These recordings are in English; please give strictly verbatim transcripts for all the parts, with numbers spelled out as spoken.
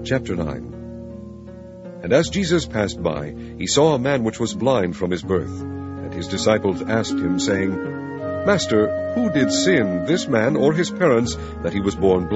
Chapter nine. And as Jesus passed by, he saw a man which was blind from his birth. And his disciples asked him, saying, Master, who did sin, this man or his parents, that he was born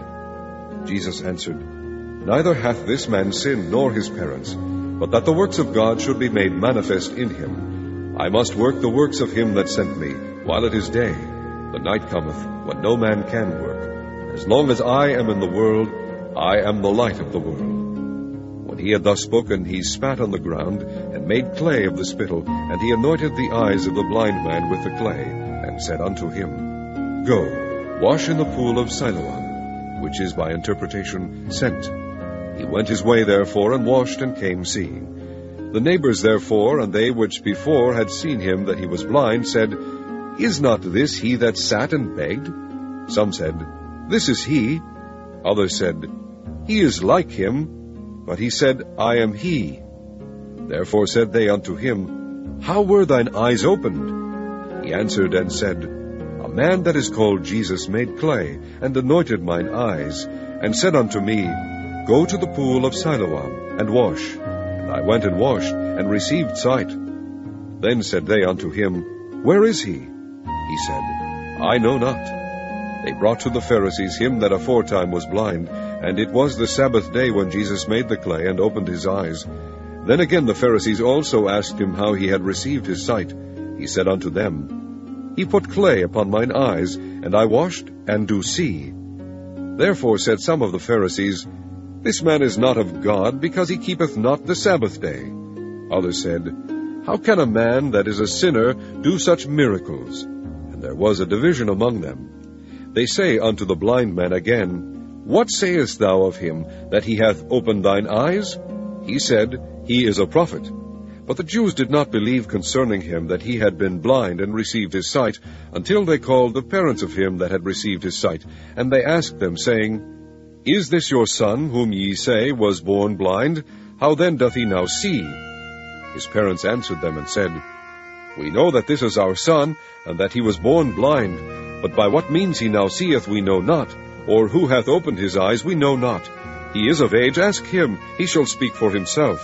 blind? Jesus answered, Neither hath this man sinned nor his parents, but that the works of God should be made manifest in him. I must work the works of him that sent me, while it is day. The night cometh, when no man can work. As long as I am in the world, I am the light of the world. When he had thus spoken, he spat on the ground, and made clay of the spittle, and he anointed the eyes of the blind man with the clay, and said unto him, Go, wash in the pool of Siloam, which is by interpretation, sent. He went his way therefore, and washed, and came seeing. The neighbors therefore, and they which before had seen him that he was blind, said, Is not this he that sat and begged? Some said, This is he. Others said, He is like him. But he said, I am he. Therefore said they unto him, How were thine eyes opened? He answered and said, A man that is called Jesus made clay, and anointed mine eyes, and said unto me, Go to the pool of Siloam, and wash. And I went and washed, and received sight. Then said they unto him, Where is he? He said, I know not. They brought to the Pharisees him that aforetime was blind, and it was the Sabbath day when Jesus made the clay, and opened his eyes. Then again the Pharisees also asked him how he had received his sight. He said unto them, He put clay upon mine eyes, and I washed, and do see. Therefore said some of the Pharisees, This man is not of God, because he keepeth not the Sabbath day. Others said, How can a man that is a sinner do such miracles? And there was a division among them. They say unto the blind man again, What sayest thou of him, that he hath opened thine eyes? He said, He is a prophet. But the Jews did not believe concerning him that he had been blind and received his sight, until they called the parents of him that had received his sight. And they asked them, saying, Is this your son, whom ye say was born blind? How then doth he now see? His parents answered them and said, We know that this is our son, and that he was born blind. But by what means he now seeth we know not, or who hath opened his eyes we know not. He is of age, ask him, he shall speak for himself.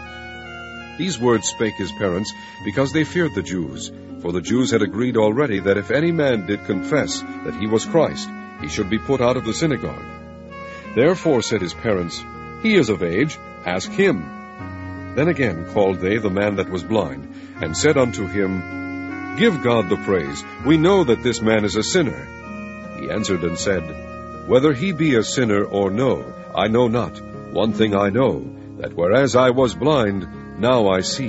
These words spake his parents, because they feared the Jews. For the Jews had agreed already that if any man did confess that he was Christ, he should be put out of the synagogue. Therefore said his parents, He is of age, ask him. Then again called they the man that was blind, and said unto him, Give God the praise. We know that this man is a sinner. He answered and said, Whether he be a sinner or no, I know not. One thing I know, that whereas I was blind, now I see.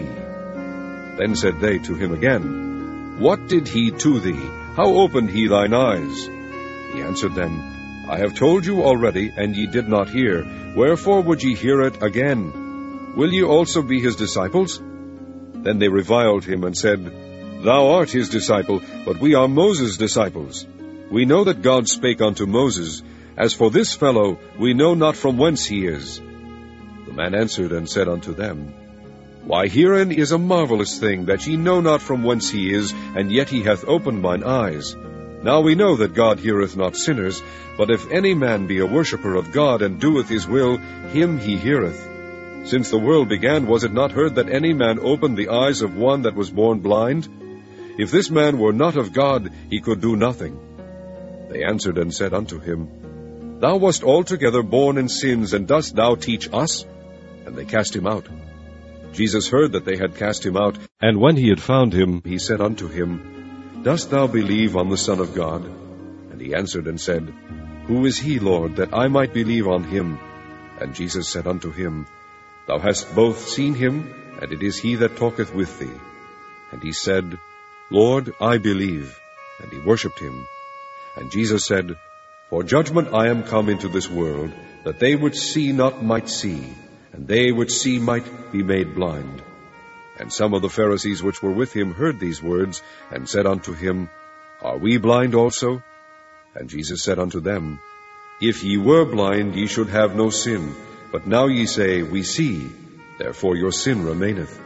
Then said they to him again, What did he to thee? How opened he thine eyes? He answered them, I have told you already, and ye did not hear. Wherefore would ye hear it again? Will ye also be his disciples? Then they reviled him and said, Thou art his disciple, but we are Moses' disciples. We know that God spake unto Moses. As for this fellow, we know not from whence he is. The man answered and said unto them, Why, herein is a marvelous thing, that ye know not from whence he is, and yet he hath opened mine eyes. Now we know that God heareth not sinners, but if any man be a worshipper of God, and doeth his will, him he heareth. Since the world began, was it not heard that any man opened the eyes of one that was born blind? If this man were not of God, he could do nothing. They answered and said unto him, Thou wast altogether born in sins, and dost thou teach us? And they cast him out. Jesus heard that they had cast him out, and when he had found him, he said unto him, Dost thou believe on the Son of God? And he answered and said, Who is he, Lord, that I might believe on him? And Jesus said unto him, Thou hast both seen him, and it is he that talketh with thee. And he said, Lord, I believe. And he worshipped him. And Jesus said, For judgment I am come into this world, that they which see not might see, and they which see might be made blind. And some of the Pharisees which were with him heard these words, and said unto him, Are we blind also? And Jesus said unto them, If ye were blind, ye should have no sin. But now ye say, We see, therefore your sin remaineth.